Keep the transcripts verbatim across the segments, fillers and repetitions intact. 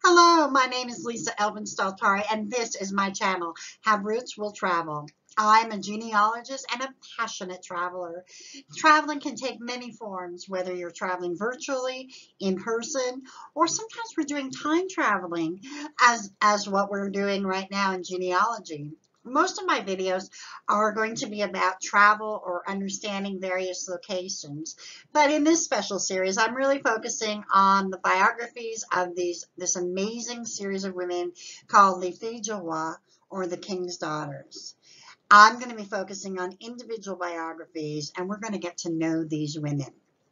Hello, my name is Lisa Elvin-Staltari, and this is my channel, Have Roots Will Travel. I'm a genealogist and a passionate traveler. Traveling can take many forms, whether you're traveling virtually, in person, or sometimes we're doing time traveling, as, as what we're doing right now in genealogy. Most of my videos are going to be about travel or understanding various locations. But in this special series, I'm really focusing on the biographies of these this amazing series of women called Les Filles du Roi, or the King's Daughters. I'm going to be focusing on individual biographies, and we're going to get to know these women.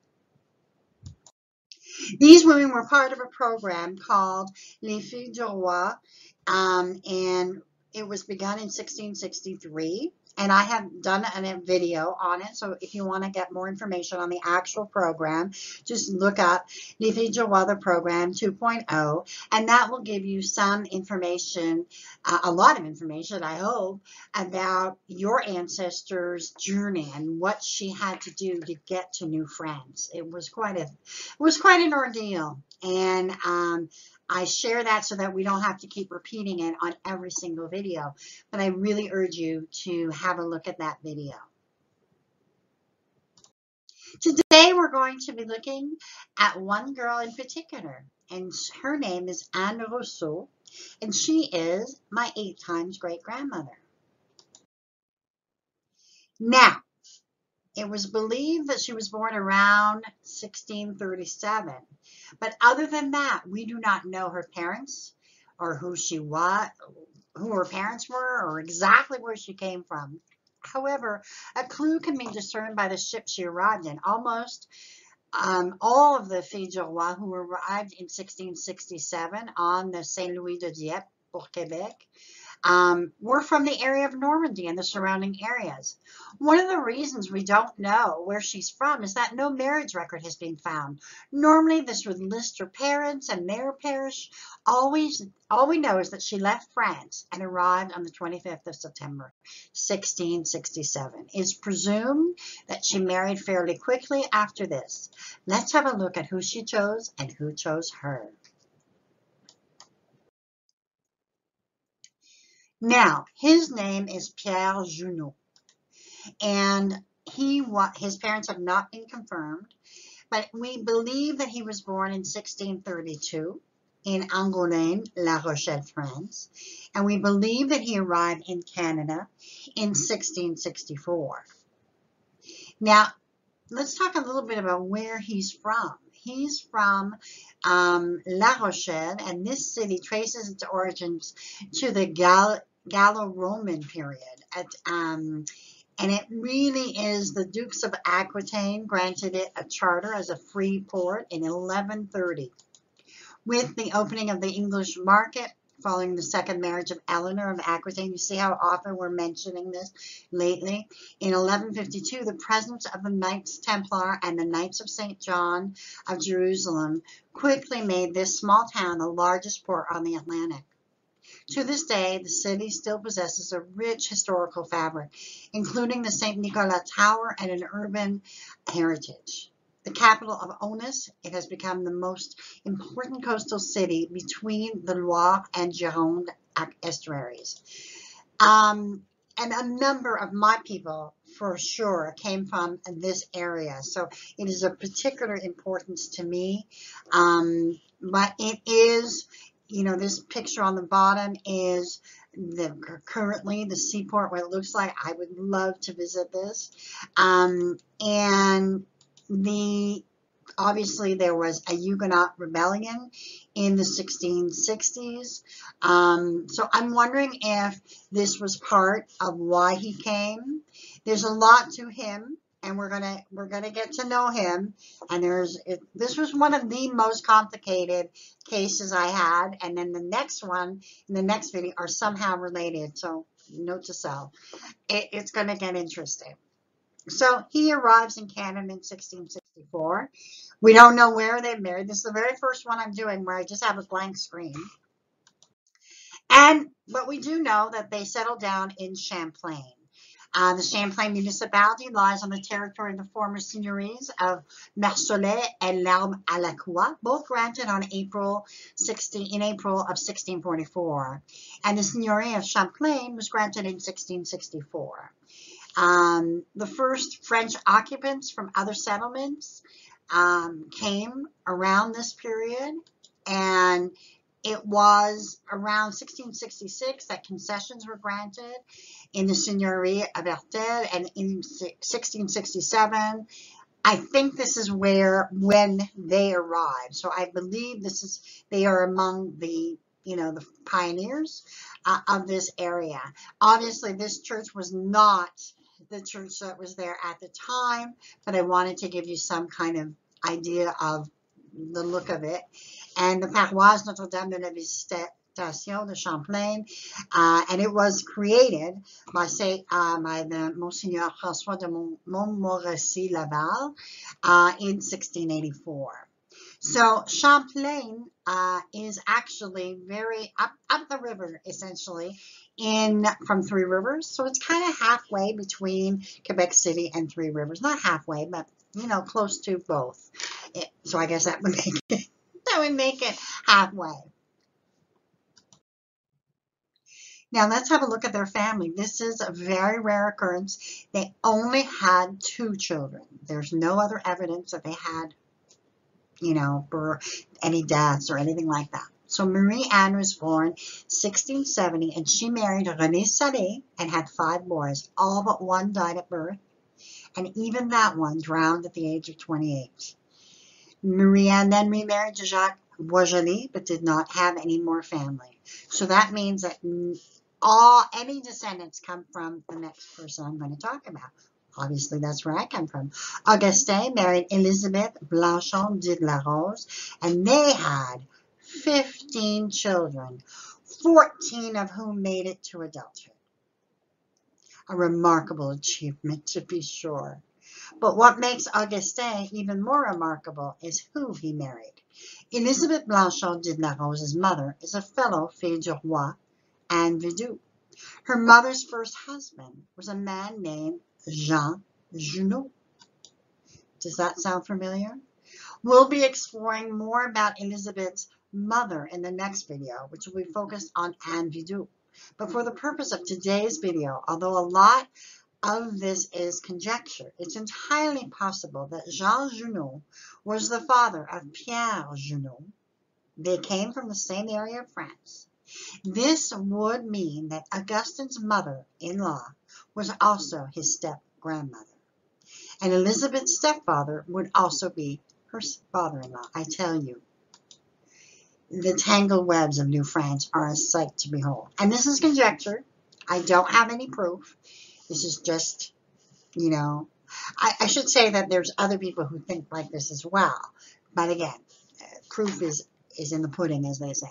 These women were part of a program called Les Filles du Roi, um, and it was begun in sixteen sixty-three. And I have done a video on it, so if you want to get more information on the actual program, just look up Les Filles du Roi, the program two point oh, and that will give you some information, uh, a lot of information, I hope, about your ancestors' journey and what she had to do to get to New France. It was quite a, it was quite an ordeal, and um, I share that so that we don't have to keep repeating it on every single video, but I really urge you to have a look at that video. Today we're going to be looking at one girl in particular, and her name is Anne Rousseau, and she is my eight times great-grandmother. Now, it was believed that she was born around sixteen thirty-seven, but other than that, we do not know her parents or who she was, who her parents were, or exactly where she came from. However, a clue can be discerned by the ship she arrived in. Almost um, all of the Filles du Roi who arrived in sixteen sixty-seven on the Saint Louis de Dieppe pour Quebec Um, we're from the area of Normandy and the surrounding areas. One of the reasons we don't know where she's from is that no marriage record has been found. Normally, this would list her parents and their parish. Always, all we know is that she left France and arrived on the twenty-fifth of September, sixteen sixty-seven. It's presumed that she married fairly quickly after this. Let's have a look at who she chose and who chose her. Now, his name is Pierre Junot, and he his parents have not been confirmed, but we believe that he was born in sixteen thirty-two in Angoulême, La Rochelle, France, and we believe that he arrived in Canada in sixteen sixty-four. Now, let's talk a little bit about where he's from. He's from um, La Rochelle, and this city traces its origins to the Gal Gallo-Roman period. At, um, and it really is the Dukes of Aquitaine granted it a charter as a free port in eleven thirty. With the opening of the English market following the second marriage of Eleanor of Aquitaine, you see how often we're mentioning this lately. In eleven fifty-two, the presence of the Knights Templar and the Knights of Saint John of Jerusalem quickly made this small town the largest port on the Atlantic. To this day, the city still possesses a rich historical fabric, including the Saint Nicolas Tower and an urban heritage. The capital of Aunis, it has become the most important coastal city between the Loire and Gironde estuaries. Um, and a number of my people, for sure, came from this area. So it is of particular importance to me. Um, but it is... You know, this picture on the bottom is the currently the seaport, what it looks like. I would love to visit this. Um, and the obviously there was a Huguenot rebellion in the sixteen sixties. Um, so I'm wondering if this was part of why he came. There's a lot to him, and we're gonna we're gonna get to know him. And there's it, this was one of the most complicated cases I had, and then the next one in the next video are somehow related. So note to self, it, it's gonna get interesting. So he arrives in Canada in sixteen sixty-four. We don't know where they married. This is the very first one I'm doing where I just have a blank screen. And but we do know that they settled down in Champlain. Uh, the Champlain municipality lies on the territory of the former seigneuries of Marsolet and L'Arbre à la Croix, both granted on April sixteenth, in April of sixteen forty-four. And the seigneury of Champlain was granted in sixteen sixty-four. Um, the first French occupants from other settlements um, came around this period, and it was around sixteen sixty-six that concessions were granted in the Seigneurie of Hertel, and in sixteen sixty-seven, I think this is where, when they arrived. So I believe this is, they are among the, you know, the pioneers uh, of this area. Obviously, this church was not the church that was there at the time, but I wanted to give you some kind of idea of the look of it. And the Paroisse Notre-Dame de la Visitation de Champlain, uh, and it was created by, say, uh, by the Monseigneur François de Montmorency Laval uh, in sixteen eighty-four. So Champlain uh, is actually very up, up the river, essentially, in from Three Rivers. So it's kind of halfway between Quebec City and Three Rivers. Not halfway, but, you know, close to both. It, so I guess that would make it, that would make it halfway. Now let's have a look at their family. This is a very rare occurrence. They only had two children. There's no other evidence that they had, you know, for any deaths or anything like that. So Marie Anne was born sixteen seventy, and she married René Salé and had five boys. All but one died at birth, and even that one drowned at the age of twenty-eight. Marie Anne then remarried to Jacques Boisjoli, but did not have any more family. So that means that all any descendants come from the next person I'm going to talk about. Obviously, that's where I come from. Augustin married Elizabeth Blanchon de la Rose, and they had fifteen children, fourteen of whom made it to adulthood. A remarkable achievement, to be sure. But what makes Augustin even more remarkable is who he married. Elizabeth Blanchon de la Rose's mother is a fellow Fille du Roi, Anne Vidoux. Her mother's first husband was a man named Jean Junot. Does that sound familiar? We'll be exploring more about Elizabeth's mother in the next video, which will be focused on Anne Vidoux. But for the purpose of today's video, although a lot of this is conjecture, it's entirely possible that Jean Junot was the father of Pierre Junot. They came from the same area of France. This would mean that Augustine's mother-in-law was also his step-grandmother. And Elizabeth's stepfather would also be her father-in-law. I tell you, the tangled webs of New France are a sight to behold. And this is conjecture. I don't have any proof. This is just, you know, I, I should say that there's other people who think like this as well. But again, proof is, is in the pudding, as they say.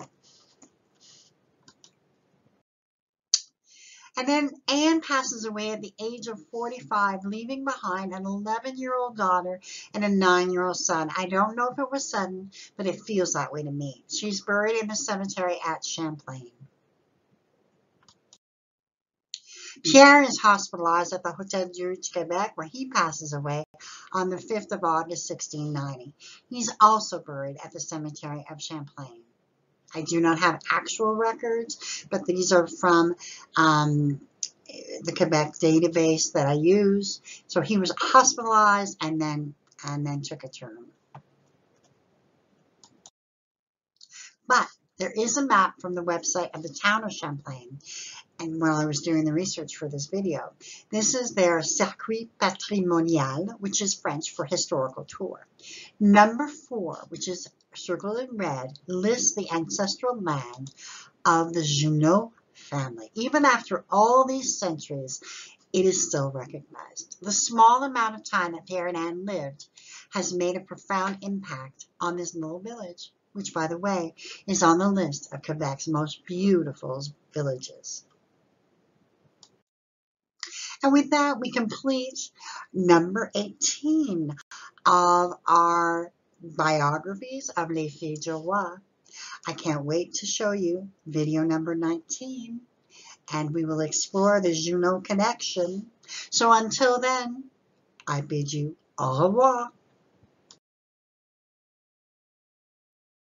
And then Anne passes away at the age of forty-five, leaving behind an eleven-year-old daughter and a nine-year-old son. I don't know if it was sudden, but it feels that way to me. She's buried in the cemetery at Champlain. Pierre is hospitalized at the Hôtel Dieu du Québec, where he passes away on the fifth of August, sixteen ninety. He's also buried at the cemetery of Champlain. I do not have actual records, but these are from um, the Quebec database that I use. So he was hospitalized and then and then took a turn. But there is a map from the website of the town of Champlain. And while I was doing the research for this video, this is their Circuit Patrimonial, which is French for historical tour. Number four, which is circled in red, lists the ancestral land of the Junot family. Even after all these centuries, it is still recognized. The small amount of time that Pierre and Anne lived has made a profound impact on this little village, which, by the way, is on the list of Quebec's most beautiful villages. And with that, we complete number eighteen of our biographies of Les Filles du Roi. I can't wait to show you video number nineteen. and we will explore the Junot connection. So until then, I bid you au revoir.